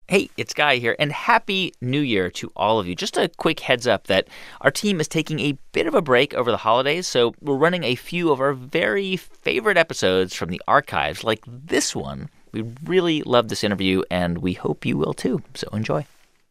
Hey, it's Guy here, and Happy New Year to all of you. Just a quick heads up that our team is taking a bit of a break over the holidays, so we're running a few of our very favorite episodes from the archives, like this one. We really love this interview, and we hope you will too, so enjoy.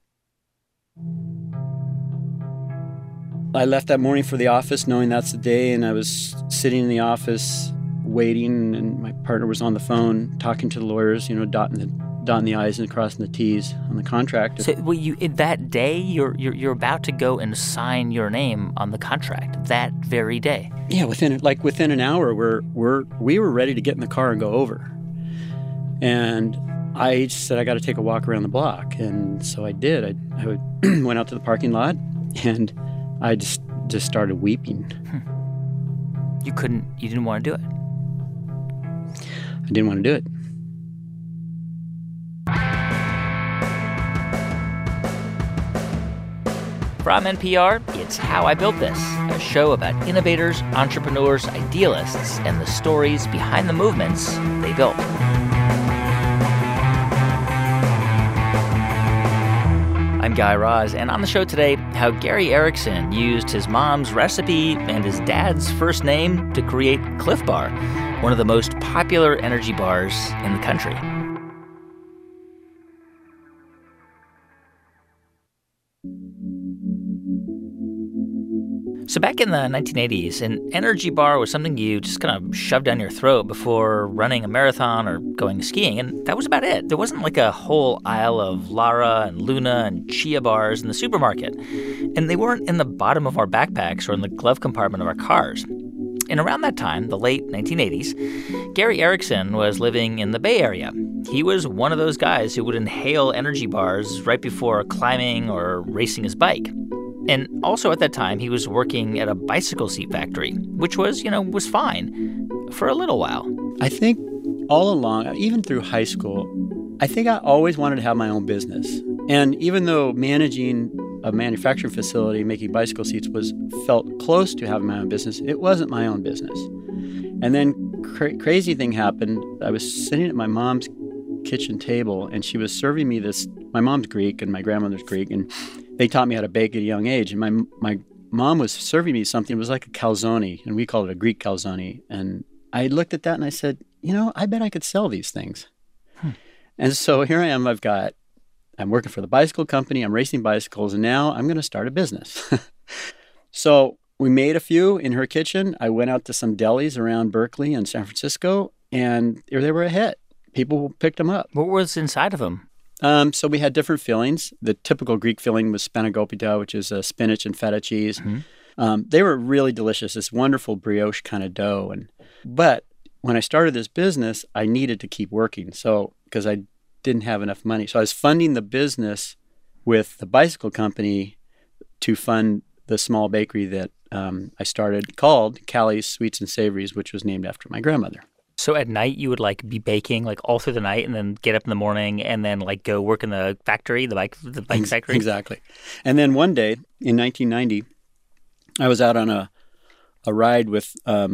I left that morning for the office knowing that's the day, and I was sitting in the office waiting, and my partner was on the phone talking to the lawyers, dotting the I's and crossing the T's on the contract. So, that day, you're about to go and sign your name on the contract that very day. Yeah, within an hour, we were ready to get in the car and go over. And I just said I got to take a walk around the block, and so I did. I went out to the parking lot, and I just started weeping. You didn't want to do it. I didn't want to do it. From NPR, it's How I Built This, a show about innovators, entrepreneurs, idealists, and the stories behind the movements they built. I'm Guy Raz, and on the show today, how Gary Erickson used his mom's recipe and his dad's first name to create Cliff Bar, one of the most popular energy bars in the country. So back in the 1980s, an energy bar was something you just kind of shoved down your throat before running a marathon or going skiing, and that was about it. There wasn't like a whole aisle of Lara and Luna and Chia bars in the supermarket, and they weren't in the bottom of our backpacks or in the glove compartment of our cars. And around that time, the late 1980s, Gary Erickson was living in the Bay Area. He was one of those guys who would inhale energy bars right before climbing or racing his bike. And also at that time, he was working at a bicycle seat factory, which was fine for a little while. I think all along, even through high school, I think I always wanted to have my own business. And even though managing a manufacturing facility, making bicycle seats felt close to having my own business, it wasn't my own business. And then crazy thing happened. I was sitting at my mom's kitchen table, and she was serving me this. My mom's Greek and my grandmother's Greek, and they taught me how to bake at a young age. And my mom was serving me something. It was like a calzone, and we called it a Greek calzone. And I looked at that and I said, I bet I could sell these things. And so here I am. I'm working for the bicycle company. I'm racing bicycles, and now I'm going to start a business. So we made a few in her kitchen. I went out to some delis around Berkeley and San Francisco, and they were a hit. People picked them up. What was inside of them? So we had different fillings. The typical Greek filling was spanakopita, which is spinach and feta cheese. Mm-hmm. They were really delicious, this wonderful brioche kind of dough. But when I started this business, I needed to keep working because I didn't have enough money. So I was funding the business with the bicycle company to fund the small bakery that I started called Callie's Sweets and Savories, which was named after my grandmother. So at night you would be baking all through the night, and then get up in the morning and then go work in the factory, the bike factory? Exactly. And then one day in 1990, I was out on a ride with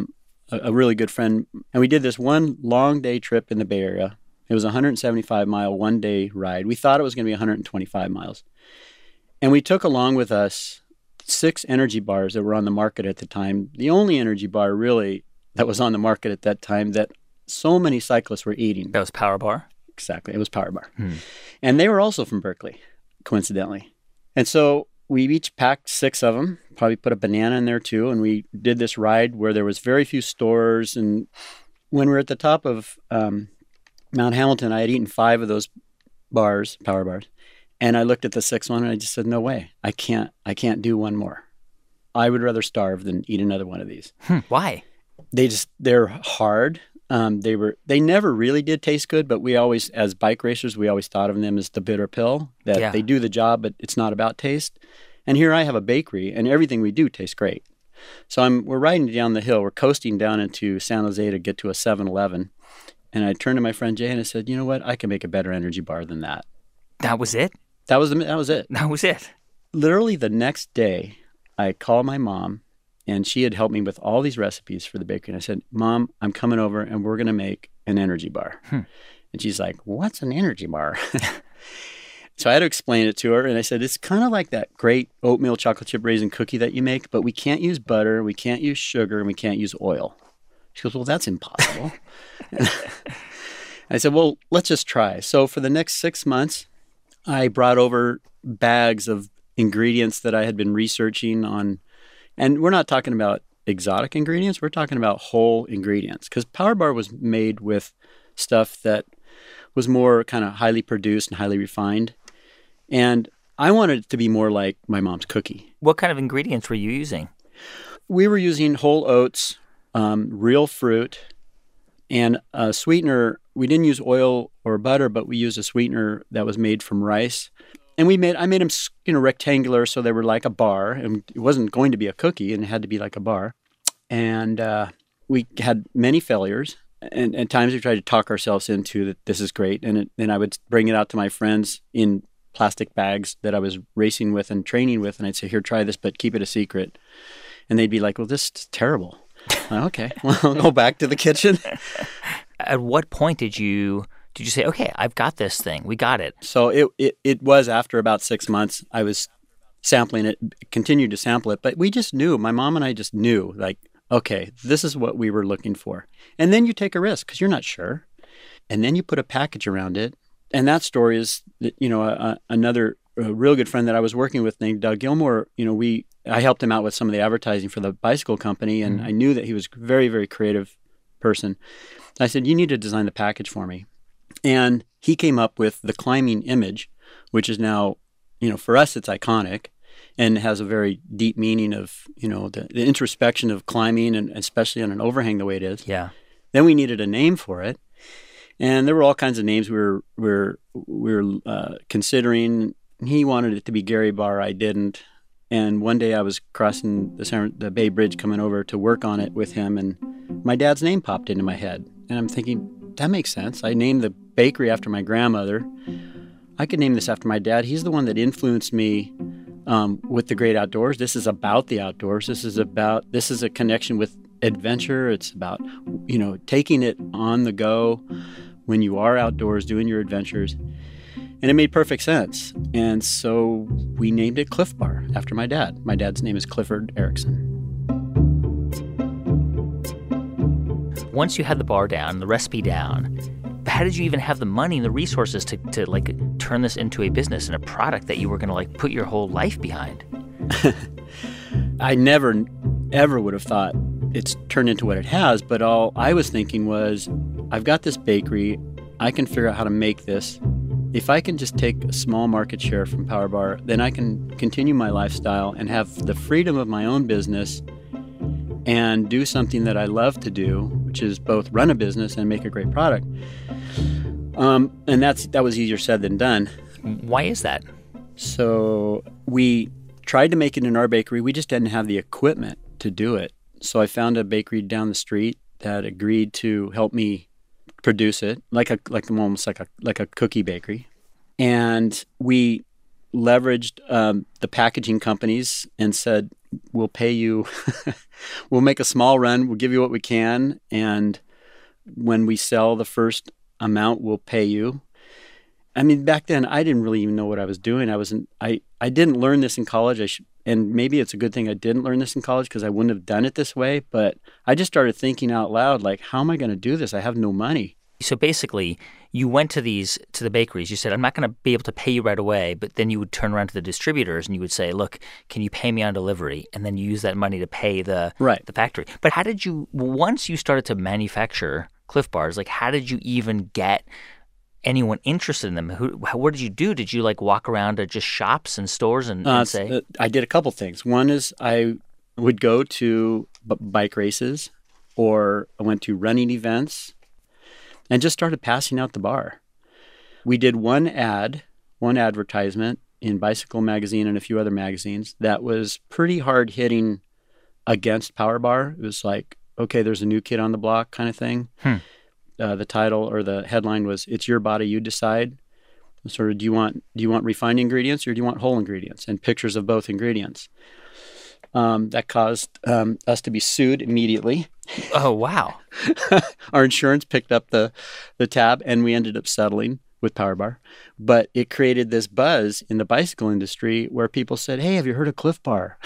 a really good friend, and we did this one long day trip in the Bay Area. It was a 175-mile one-day ride. We thought it was going to be 125 miles. And we took along with us 6 energy bars that were on the market at the time. The only energy bar really that was on the market at that time that so many cyclists were eating. That was Power Bar? Exactly. It was Power Bar. And they were also from Berkeley, coincidentally. And so we each packed 6 of them, probably put a banana in there too, and we did this ride where there was very few stores. And when we were at the top of Mount Hamilton, I had eaten 5 of those bars, Power Bars, and I looked at the 6th one and I just said, no way, I can't do one more. I would rather starve than eat another one of these. Why? They're hard. They never really did taste good, but we always, as bike racers, we always thought of them as the bitter pill, that they do the job, but it's not about taste. And here I have a bakery, and everything we do tastes great. So we're riding down the hill. We're coasting down into San Jose to get to a 7-Eleven. And I turned to my friend Jay and I said, you know what? I can make a better energy bar than that. That was it? That was it. That was it. Literally the next day, I called my mom, and she had helped me with all these recipes for the bakery. And I said, Mom, I'm coming over, and we're going to make an energy bar. And she's like, what's an energy bar? So I had to explain it to her, and I said, it's kind of like that great oatmeal chocolate chip raisin cookie that you make, but we can't use butter, we can't use sugar, and we can't use oil. She goes, well, that's impossible. I said, well, let's just try. So for the next 6 months, I brought over bags of ingredients that I had been researching on, and we're not talking about exotic ingredients, we're talking about whole ingredients, because Power Bar was made with stuff that was more kind of highly produced and highly refined. And I wanted it to be more like my mom's cookie. What kind of ingredients were you using? We were using whole oats, real fruit, and a sweetener. We didn't use oil or butter, but we used a sweetener that was made from rice. And I made them, rectangular, so they were like a bar. And it wasn't going to be a cookie, and it had to be like a bar. And we had many failures. And at times we tried to talk ourselves into that this is great. And then I would bring it out to my friends in plastic bags that I was racing with and training with. And I'd say, here, try this, but keep it a secret. And they'd be like, well, this is terrible. Okay, well, I'll go back to the kitchen. At what point did you say, okay, I've got this thing. We got it. So it was after about 6 months, I was sampling it, continued to sample it. But we just knew, my mom and I just knew, like, okay, this is what we were looking for. And then you take a risk because you're not sure. And then you put a package around it. And that story is, another real good friend that I was working with named Doug Gilmore. I helped him out with some of the advertising for the bicycle company. And I knew that he was a very, very creative person. I said, you need to design the package for me. And he came up with the climbing image, which is now, for us, it's iconic and has a very deep meaning of, the introspection of climbing, and especially on an overhang the way it is. Yeah. Then we needed a name for it. And there were all kinds of names we were considering. He wanted it to be Gary Bar. I didn't. And one day I was crossing the Bay Bridge coming over to work on it with him, and my dad's name popped into my head. And I'm thinking, that makes sense. I named the bakery after my grandmother. I could name this after my dad. He's the one that influenced me with the great outdoors. This is about the outdoors. This is a connection with adventure. It's about, taking it on the go when you are outdoors doing your adventures. And it made perfect sense. And so we named it Cliff Bar after my dad. My dad's name is Clifford Erickson. Once you had the bar down, the recipe down, how did you even have the money and the resources to turn this into a business and a product that you were going to put your whole life behind? I never, ever would have thought it's turned into what it has, but all I was thinking was, I've got this bakery, I can figure out how to make this. If I can just take a small market share from Power Bar, then I can continue my lifestyle and have the freedom of my own business and do something that I love to do, which is both run a business and make a great product. And that was easier said than done. Why is that? So we tried to make it in our bakery. We just didn't have the equipment to do it. So I found a bakery down the street that agreed to help me produce it, almost like a cookie bakery. And we leveraged the packaging companies and said, we'll pay you, we'll make a small run, we'll give you what we can, and when we sell the first amount, we'll pay you. I mean, back then, I didn't really even know what I was doing. I didn't learn this in college. And maybe it's a good thing I didn't learn this in college because I wouldn't have done it this way. But I just started thinking out loud, like, how am I going to do this? I have no money. So basically, you went to the bakeries. You said, I'm not going to be able to pay you right away. But then you would turn around to the distributors and you would say, look, can you pay me on delivery? And then you use that money to pay the factory. But how did you, once you started to manufacture Cliff Bars, how did you even get anyone interested in them? What did you do? Did you walk around to just shops and stores and say? I did a couple things. One is I would go to bike races, or I went to running events and just started passing out the bar. We did one advertisement in Bicycle Magazine and a few other magazines that was pretty hard hitting against Power Bar. It was like, okay, there's a new kid on the block kind of thing. The title or the headline was, "It's your body, you decide." Sort of, do you want refined ingredients or do you want whole ingredients? And pictures of both ingredients. That caused us to be sued immediately. Oh, wow. Our insurance picked up the tab, and we ended up settling with PowerBar, but it created this buzz in the bicycle industry where people said, "Hey, have you heard of Cliff Bar?"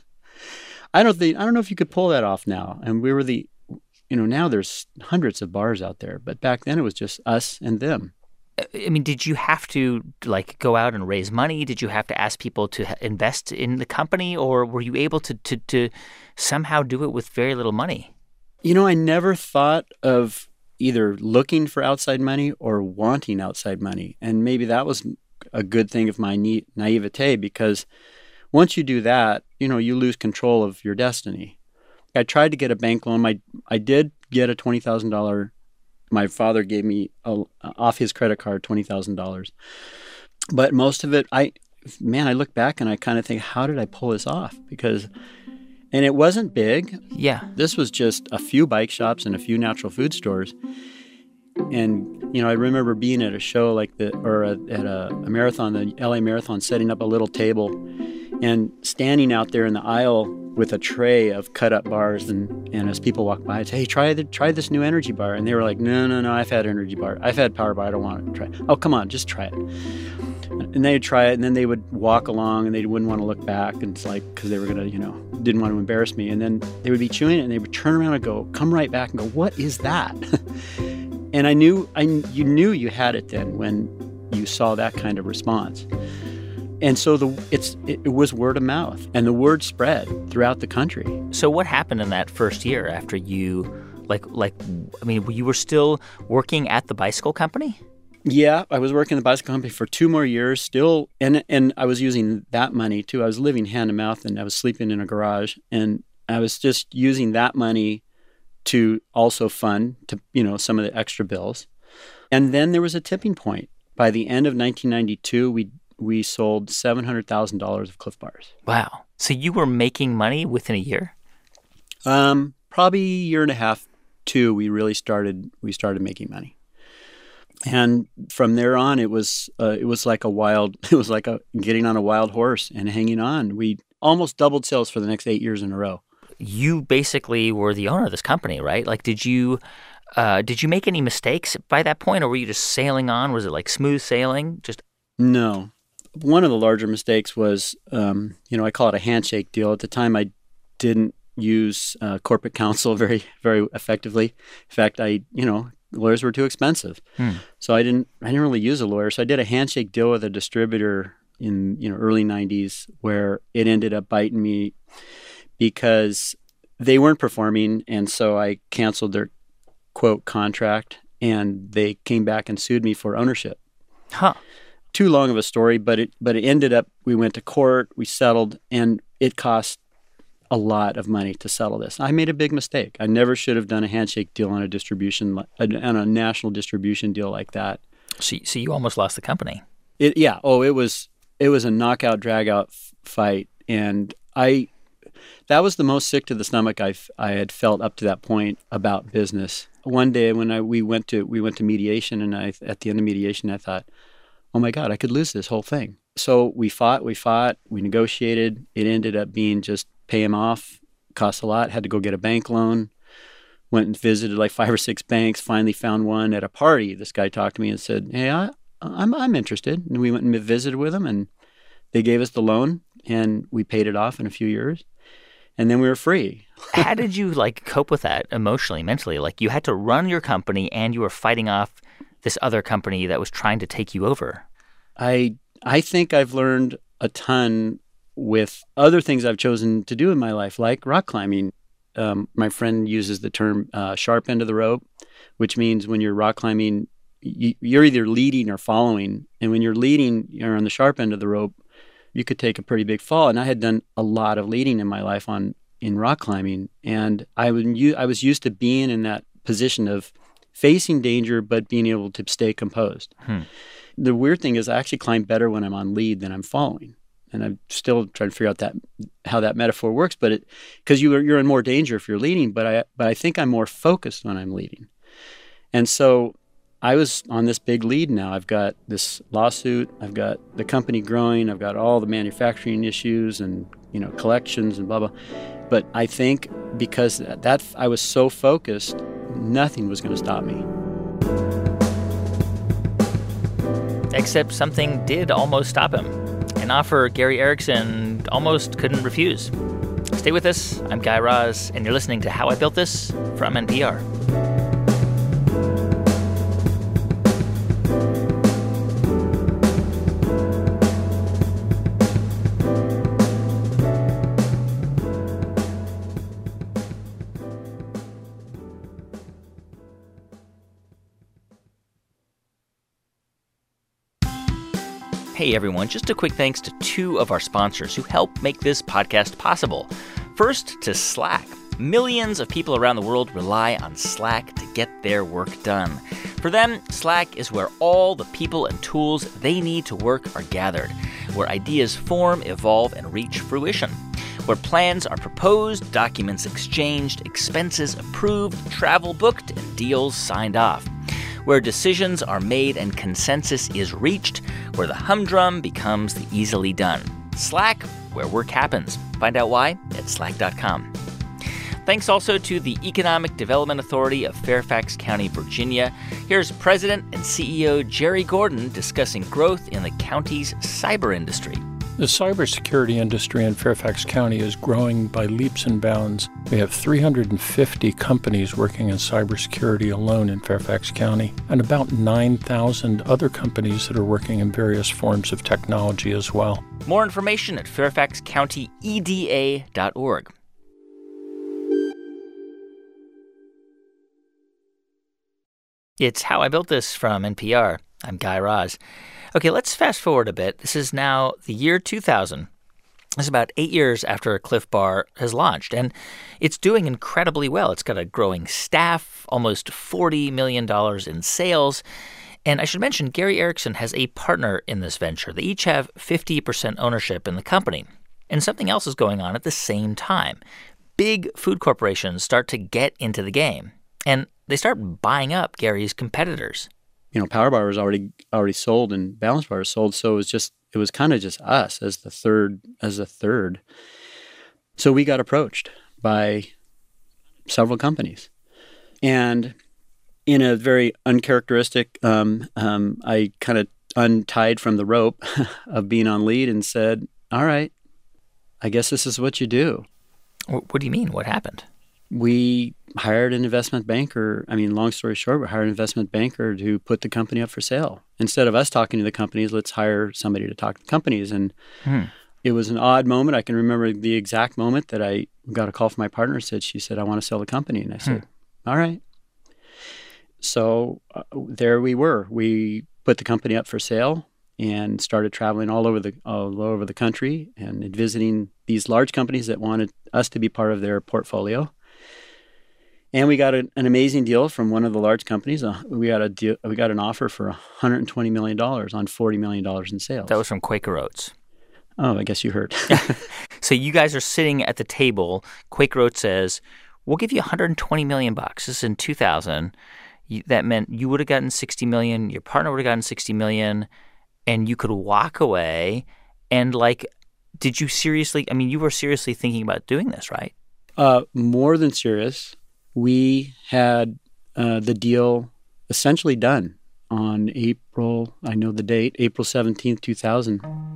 I don't know if you could pull that off now. And we were now there's hundreds of bars out there, but back then it was just us and them. I mean, did you have to go out and raise money? Did you have to ask people to invest in the company, or were you able to somehow do it with very little money? I never thought of either looking for outside money or wanting outside money. And maybe that was a good thing of my naivete, because once you do that, you lose control of your destiny. I tried to get a bank loan. I did get a $20,000. My father gave me off his credit card $20,000. But most of it, I look back and I kind of think, how did I pull this off? And it wasn't big. Yeah. This was just a few bike shops and a few natural food stores. And, I remember being at a show at a marathon, the LA Marathon, setting up a little table and standing out there in the aisle with a tray of cut-up bars. And as people walk by, I'd say, "Hey, try this new energy bar." And they were like, No, I've had energy bar. I've had power bar. I don't want to try it. "Oh, come on, just try it." And they'd try it, and then they would walk along, and they wouldn't want to look back. And it's like, because they were going to, didn't want to embarrass me. And then they would be chewing it, and they would turn around and come right back and go, "What is that?" And you knew you had it then when you saw that kind of response. And so it was word of mouth, and the word spread throughout the country. So what happened in that first year after you, you were still working at the bicycle company? Yeah, I was working at the bicycle company for 2 more years still, and I was using that money too. I was living hand to mouth, and I was sleeping in a garage, and I was just using that money to also fund some of the extra bills. And then there was a tipping point. By the end of 1992, we sold $700,000 of Cliff Bars. Wow. So you were making money within a year? Probably a year and a half, 2, we started making money. And from there on, it was like getting on a wild horse and hanging on. We almost doubled sales for the next 8 years in a row. You basically were the owner of this company, right? Did you make any mistakes by that point, or were you just sailing on? Was it smooth sailing? No. One of the larger mistakes was, I call it a handshake deal. At the time, I didn't use corporate counsel very, very effectively. In fact, lawyers were too expensive. So I didn't really use a lawyer. So I did a handshake deal with a distributor in early 90s where it ended up biting me because they weren't performing, and so I canceled their quote contract, and they came back and sued me for ownership. Huh. Too long of a story, but it ended up, we went to court, we settled, and it cost a lot of money to settle this. I made a big mistake. I never should have done a handshake deal on a national distribution deal like that. So you almost lost the company. It was a knockout, drag-out fight, and that was the most sick to the stomach I had felt up to that point about business. One day when we went to mediation, and at the end of mediation, I thought, oh my God, I could lose this whole thing. So we fought, we negotiated. It ended up being just pay him off, cost a lot, had to go get a bank loan, went and visited 5 or 6 banks, finally found one at a party. This guy talked to me and said, "Hey, I'm interested." And we went and visited with him, and they gave us the loan, and we paid it off in a few years. And then we were free. How did you cope with that emotionally, mentally? You had to run your company, and you were fighting off this other company that was trying to take you over. I think I've learned a ton with other things I've chosen to do in my life, like rock climbing. My friend uses the term sharp end of the rope, which means when you're rock climbing, you're either leading or following. And when you're leading, you're on the sharp end of the rope, you could take a pretty big fall. And I had done a lot of leading in my life in rock climbing. And I was used to being in that position of facing danger, but being able to stay composed. The weird thing is I actually climb better when I'm on lead than I'm following. And I'm still trying to figure out how that metaphor works, but because you're in more danger if you're leading, but I think I'm more focused when I'm leading. And so I was on this big lead now. I've got this lawsuit, I've got the company growing, I've got all the manufacturing issues and collections and blah blah. But I think because that I was so focused, nothing was going to stop me. Except something did almost stop him. An offer Gary Erickson almost couldn't refuse. Stay with us. I'm Guy Raz, and you're listening to How I Built This from NPR. Hey everyone, just a quick thanks to two of our sponsors who help make this podcast possible. First, to Slack. Millions of people around the world rely on Slack to get their work done. For them, Slack is where all the people and tools they need to work are gathered, where ideas form, evolve, and reach fruition, where plans are proposed, documents exchanged, expenses approved, travel booked, and deals signed off, where decisions are made and consensus is reached, where the humdrum becomes the easily done. Slack, where work happens. Find out why at slack.com. Thanks also to the Economic Development Authority of Fairfax County, Virginia. Here's President and CEO Jerry Gordon discussing growth in the county's cyber industry. The cybersecurity industry in Fairfax County is growing by leaps and bounds. We have 350 companies working in cybersecurity alone in Fairfax County, and about 9,000 other companies that are working in various forms of technology as well. More information at fairfaxcountyeda.org. It's How I Built This from NPR. I'm Guy Raz. Okay, let's fast forward a bit. This is now the year 2000. This is about 8 years after Cliff Bar has launched, and it's doing incredibly well. It's got a growing staff, almost $40 million in sales. And I should mention, Gary Erickson has a partner in this venture. They each have 50% ownership in the company. And something else is going on at the same time. Big food corporations start to get into the game, and they start buying up Gary's competitors. You know, Power Bar was already sold and Balance Bar was sold, so it was kind of just us as the third. So we got approached by several companies, and in a very uncharacteristic, I kind of untied from the rope of being on lead and said, "All right, I guess this is what you do." What do you mean? What happened? We hired an investment banker. I mean, long story short, we hired an investment banker to put the company up for sale. Instead of us talking to the companies, let's hire somebody to talk to the companies. And it was an odd moment. I can remember the exact moment that I got a call from my partner. She said, "I want to sell the company." And I said, "All right." So there we were. We put the company up for sale and started traveling all over the country and visiting these large companies that wanted us to be part of their portfolio. And we got an amazing deal from one of the large companies. We got an offer for $120 million on $40 million in sales. That was from Quaker Oats. Oh, I guess you heard. So you guys are sitting at the table. Quaker Oats says, "We'll give you $120 million. This is in 2000. That meant you would have gotten $60 million. Your partner would have gotten $60 million, and you could walk away. And did you seriously? I mean, you were seriously thinking about doing this, right? More than serious. We had the deal essentially done on April 17th, 2000.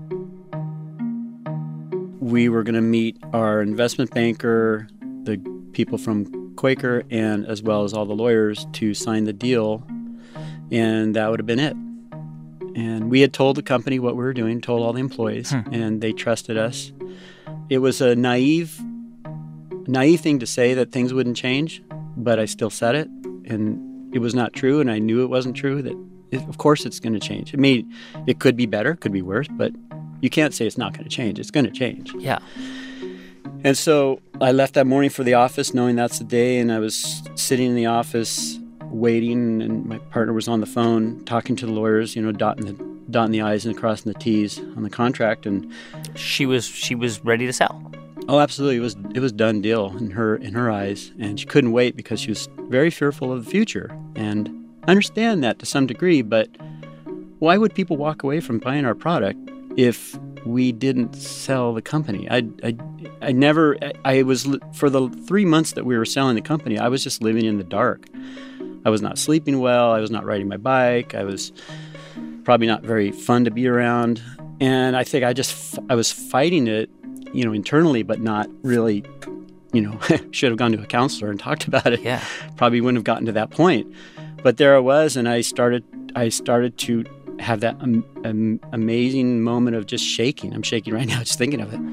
We were going to meet our investment banker, the people from Quaker, and as well as all the lawyers to sign the deal, and that would have been it. And we had told the company what we were doing, told all the employees, and they trusted us. It was a naive thing to say that things wouldn't change, but I still said it, and it was not true, and I knew it wasn't true. Of course it's going to change. I mean, it could be better, could be worse, but you can't say it's not going to change. It's going to change. Yeah. And so I left that morning for the office knowing that's the day, and I was sitting in the office waiting, and my partner was on the phone talking to the lawyers, dotting the I's and crossing the T's on the contract, and she was ready to sell. Oh, absolutely. It was done deal in her eyes, and she couldn't wait because she was very fearful of the future. And I understand that to some degree, but why would people walk away from buying our product if we didn't sell the company? I was, for the 3 months that we were selling the company, I was just living in the dark. I was not sleeping well. I was not riding my bike. I was probably not very fun to be around. And I think I was fighting it, internally, but not really, should have gone to a counselor and talked about it. Yeah. Probably wouldn't have gotten to that point. But there I was, and I started to have that amazing moment of just shaking. I'm shaking right now just thinking of it.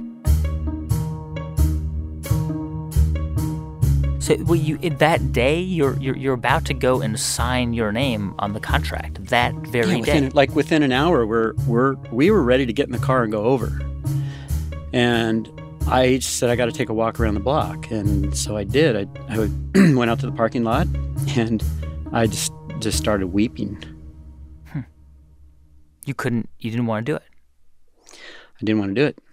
So that day, you're about to go and sign your name on the contract that very day. Within an hour, we were ready to get in the car and go over. And I said, I got to take a walk around the block. And so I did. I went out to the parking lot, and I just started weeping. You didn't want to do it. I didn't want to do it.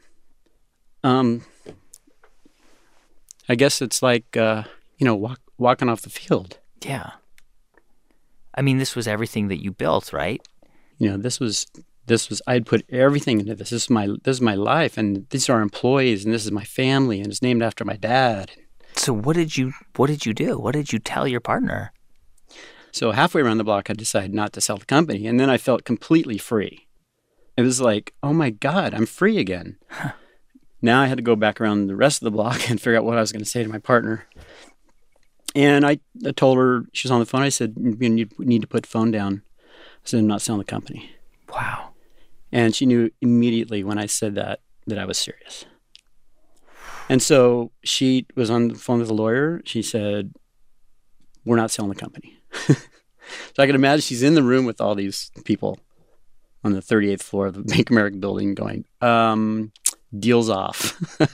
I guess it's like, walking off the field. Yeah. I mean, this was everything that you built, right? This was I'd put everything into this. This is my life, and these are our employees, and this is my family, and it's named after my dad. So what did you do? What did you tell your partner? So halfway around the block, I decided not to sell the company, and then I felt completely free. It was like, oh my God, I'm free again. Huh. Now I had to go back around the rest of the block and figure out what I was going to say to my partner. And I told her, she was on the phone, I said, you need to put the phone down. I said, I'm not selling the company. Wow. And she knew immediately when I said that I was serious. And so she was on the phone with the lawyer. She said, we're not selling the company. So I can imagine she's in the room with all these people on the 38th floor of the Bank of America building going, deal's off.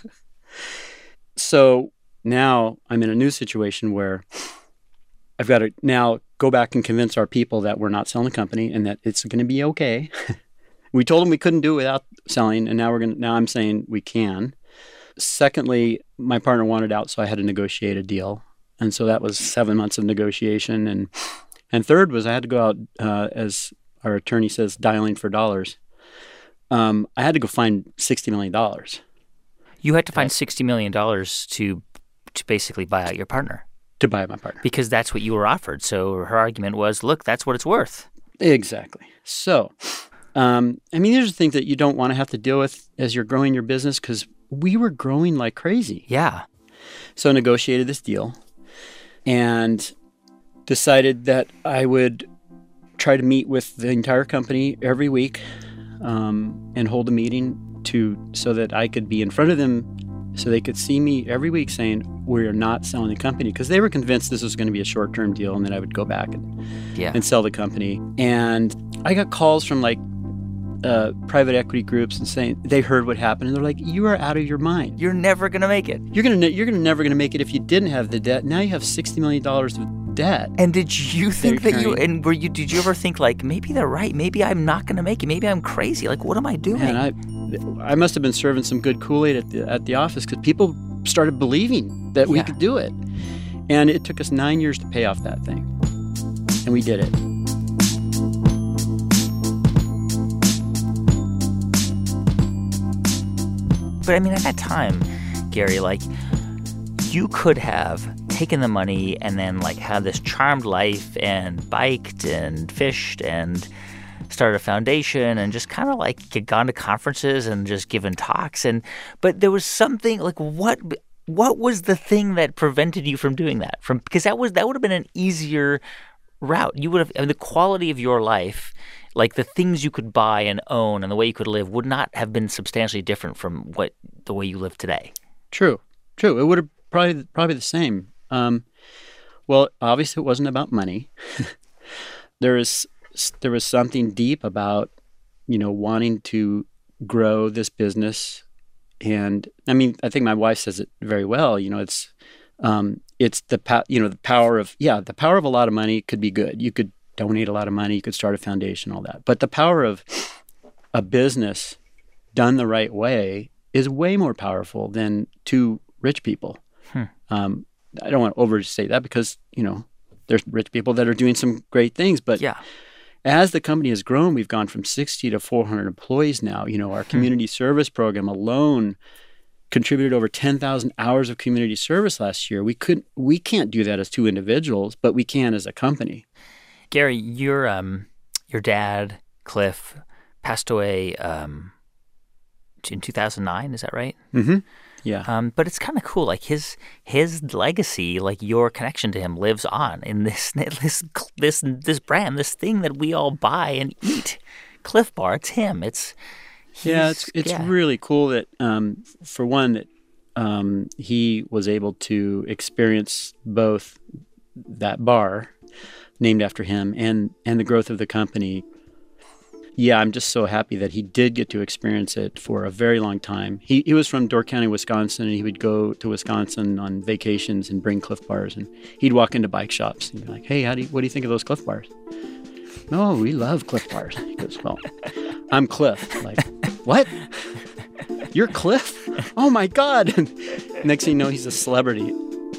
So now I'm in a new situation where I've got to now go back and convince our people that we're not selling the company and that it's going to be okay. We told them we couldn't do it without selling, and now I'm saying we can. Secondly, my partner wanted out, so I had to negotiate a deal. And so that was 7 months of negotiation. And third was I had to go out, as our attorney says, dialing for dollars. I had to go find $60 million. You had to find $60 million to basically buy out your partner. To buy out my partner. Because that's what you were offered. So her argument was, look, that's what it's worth. Exactly. So, these are things that you don't want to have to deal with as you're growing your business because we were growing like crazy. Yeah. So I negotiated this deal and decided that I would try to meet with the entire company every week and hold a meeting so that I could be in front of them so they could see me every week saying, we are not selling the company, because they were convinced this was going to be a short-term deal and then I would go back and sell the company. And I got calls from private equity groups and saying they heard what happened and they're like, you are out of your mind. You're never going to make it. You're never going to make it if you didn't have the debt. Now you have $60 million of debt. And did you think that did you ever think maybe they're right? Maybe I'm not going to make it. Maybe I'm crazy. What am I doing? And I must have been serving some good Kool-Aid at the office because people started believing that we could do it. And it took us 9 years to pay off that thing. And we did it. But at that time, Gary, you could have taken the money and then had this charmed life and biked and fished and started a foundation and just kind of gone to conferences and just given talks. But there was something what was the thing that prevented you from doing that? Because that would have been an easier route. You would have the quality of your life, the things you could buy and own and the way you could live would not have been substantially different from the way you live today. True. It would have probably the same. Well, obviously it wasn't about money. There was something deep about, wanting to grow this business. And I think my wife says it very well. It's the power of a lot of money could be good. You could donate a lot of money, you could start a foundation, all that. But the power of a business done the right way is way more powerful than two rich people. I don't want to overstate that because, there's rich people that are doing some great things. But as the company has grown, we've gone from 60 to 400 employees now. Our community service program alone contributed over 10,000 hours of community service last year. We can't do that as two individuals, but we can as a company. Gary, your dad Cliff, passed away in 2009. Is that right? Mm-hmm. Yeah. But it's kind of cool. Like his legacy, like your connection to him, lives on in this brand, this thing that we all buy and eat. Cliff Bar. It's him. It's really cool that for one that he was able to experience both that bar named after him and the growth of the company. Yeah, I'm just so happy that he did get to experience it for a very long time. He was from Door County, Wisconsin, and he would go to Wisconsin on vacations and bring Cliff Bars. And he'd walk into bike shops and be like, "Hey, what do you think of those Cliff Bars?" "Oh, we love Cliff Bars." He goes, "Well, I'm Cliff." Like, "What? You're Cliff? Oh my God!" Next thing you know, he's a celebrity.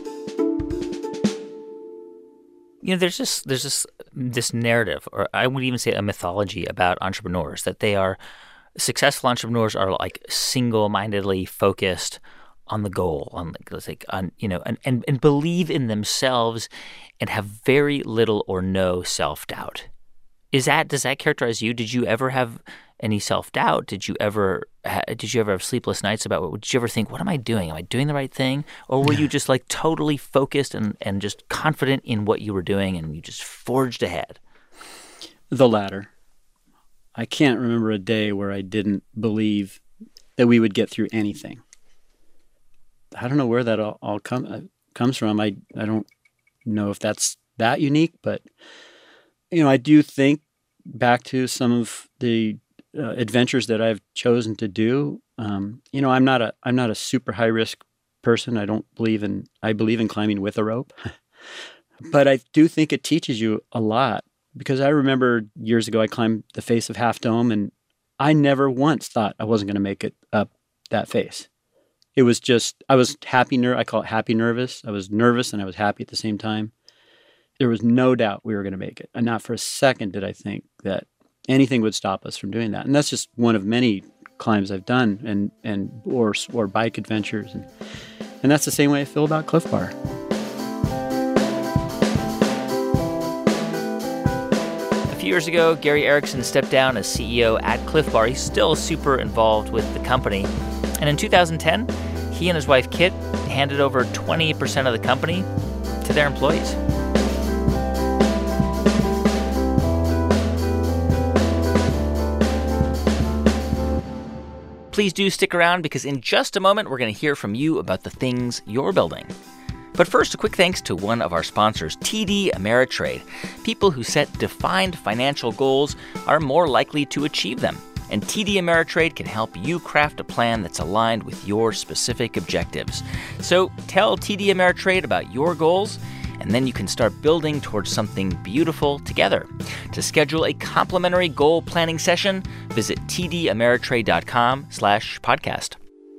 You know, there's this narrative, or I would even say a mythology about entrepreneurs, that they are successful entrepreneurs are like single-mindedly focused on the goal, and believe in themselves and have very little or no self-doubt. Does that characterize you? Did you ever have any self-doubt? Did you ever have sleepless nights about did you ever think, what am I doing? Am I doing the right thing? Or were you just like totally focused and just confident in what you were doing and you just forged ahead? The latter. I can't remember a day where I didn't believe that we would get through anything. I don't know where that all comes from. I don't know if that's that unique, but I do think back to some of the adventures that I've chosen to do. I'm not a super high risk person. I believe in climbing with a rope, but I do think it teaches you a lot, because I remember years ago I climbed the face of Half Dome and I never once thought I wasn't going to make it up that face. It was just, I was happy. I call it happy nervous. I was nervous and I was happy at the same time. There was no doubt we were going to make it. And not for a second did I think that anything would stop us from doing that. And that's just one of many climbs I've done or bike adventures. And that's the same way I feel about Cliff Bar. A few years ago, Gary Erickson stepped down as CEO at Cliff Bar. He's still super involved with the company. And in 2010, he and his wife, Kit, handed over 20% of the company to their employees. Please do stick around, because in just a moment, we're going to hear from you about the things you're building. But first, a quick thanks to one of our sponsors, TD Ameritrade. People who set defined financial goals are more likely to achieve them. And TD Ameritrade can help you craft a plan that's aligned with your specific objectives. So tell TD Ameritrade about your goals, and then you can start building towards something beautiful together. To schedule a complimentary goal planning session, visit tdameritrade.com/podcast.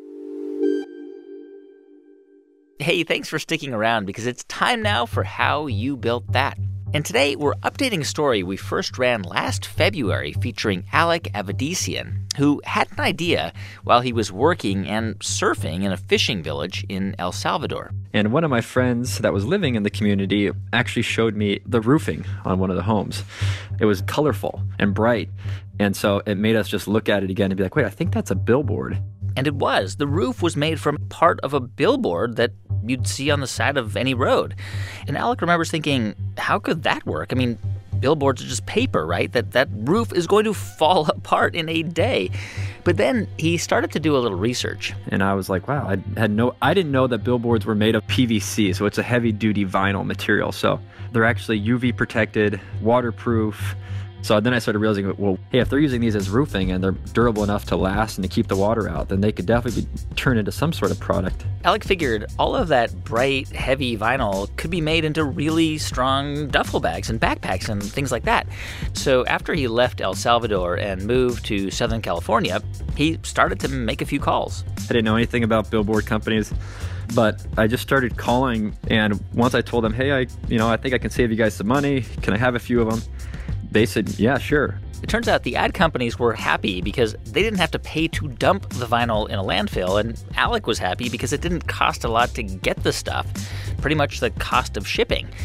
Hey, thanks for sticking around, because it's time now for How You Built That. And today we're updating a story we first ran last February featuring Alec Avedisian, who had an idea while he was working and surfing in a fishing village in El Salvador. And one of my friends that was living in the community actually showed me the roofing on one of the homes. It was colorful and bright. And so it made us just look at it again and be like, wait, I think that's a billboard. And it was. The roof was made from part of a billboard that you'd see on the side of any road. And Alec remembers thinking, how could that work? I mean, billboards are just paper, right? That roof is going to fall apart in a day. But then he started to do a little research. And I was like, wow, I didn't know that billboards were made of PVC. So it's a heavy-duty vinyl material. So they're actually UV protected, waterproof. So then I started realizing, well, hey, if they're using these as roofing and they're durable enough to last and to keep the water out, then they could definitely turn into some sort of product. Alec figured all of that bright, heavy vinyl could be made into really strong duffel bags and backpacks and things like that. So after he left El Salvador and moved to Southern California, he started to make a few calls. I didn't know anything about billboard companies, but I just started calling. And once I told them, hey, I think I can save you guys some money. Can I have a few of them? They said, yeah, sure. It turns out the ad companies were happy because they didn't have to pay to dump the vinyl in a landfill, and Alec was happy because it didn't cost a lot to get the stuff, pretty much the cost of shipping.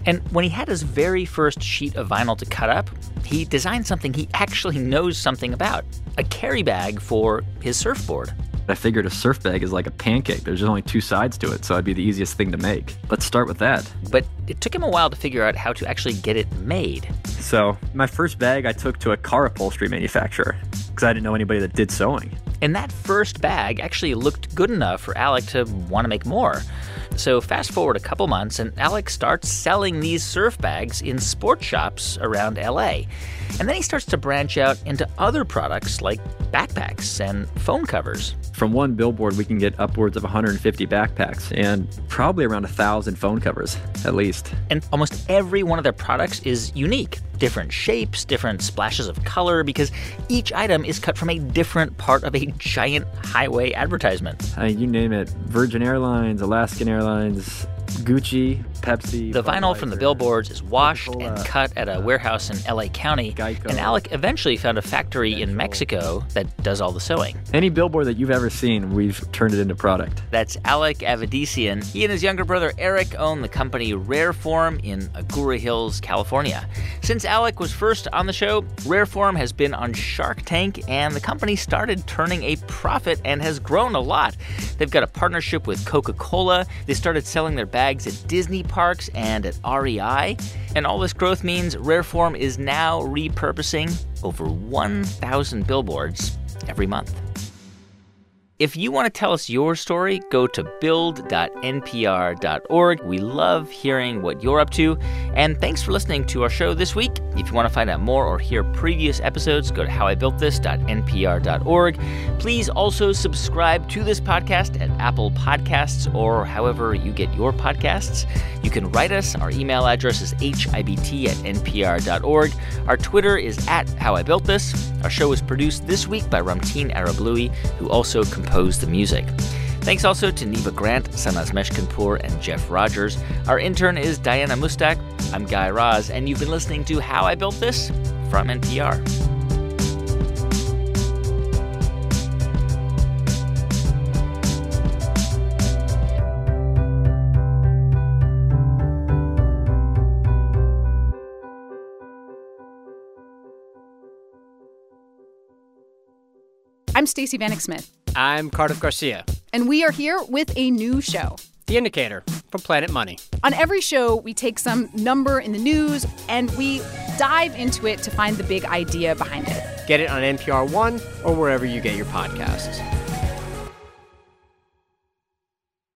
And when he had his very first sheet of vinyl to cut up, he designed something he actually knows something about, a carry bag for his surfboard. I figured a surf bag is like a pancake. There's only two sides to it, so it'd be the easiest thing to make. Let's start with that. But it took him a while to figure out how to actually get it made. So my first bag I took to a car upholstery manufacturer because I didn't know anybody that did sewing. And that first bag actually looked good enough for Alec to want to make more. So fast forward a couple months, and Alec starts selling these surf bags in sports shops around LA. And then he starts to branch out into other products like backpacks and phone covers. From one billboard, we can get upwards of 150 backpacks and probably around 1,000 phone covers, at least. And almost every one of their products is unique. Different shapes, different splashes of color, because each item is cut from a different part of a giant highway advertisement. You name it. Virgin Airlines, Alaskan Airlines, Gucci, Pepsi. The vinyl from the billboards is washed and cut at a warehouse in LA County. Geico. And Alec eventually found a factory in Mexico that does all the sewing. Any billboard that you've ever seen, we've turned it into product. That's Alec Avedisian. He and his younger brother Eric own the company Rareform in Agoura Hills, California. Since Alec was first on the show, Rareform has been on Shark Tank, and the company started turning a profit and has grown a lot. They've got a partnership with Coca-Cola. They started selling their bags at Disney parks and at REI. And all this growth means Rareform is now repurposing over 1,000 billboards every month. If you want to tell us your story, go to build.npr.org. We love hearing what you're up to. And thanks for listening to our show this week. If you want to find out more or hear previous episodes, go to howibuiltthis.npr.org. Please also subscribe to this podcast at Apple Podcasts or however you get your podcasts. You can write us. Our email address is hibt@npr.org. Our Twitter is @howibuiltthis. Our show was produced this week by Ramteen Arablouei, who also composed the music. Thanks also to Neva Grant, Sanaz Meshkinpour, and Jeff Rogers. Our intern is Diana Mustak. I'm Guy Raz, and you've been listening to How I Built This from NPR. I'm Stacey Vanek Smith. I'm Cardiff Garcia. And we are here with a new show. The Indicator from Planet Money. On every show, we take some number in the news and we dive into it to find the big idea behind it. Get it on NPR One or wherever you get your podcasts.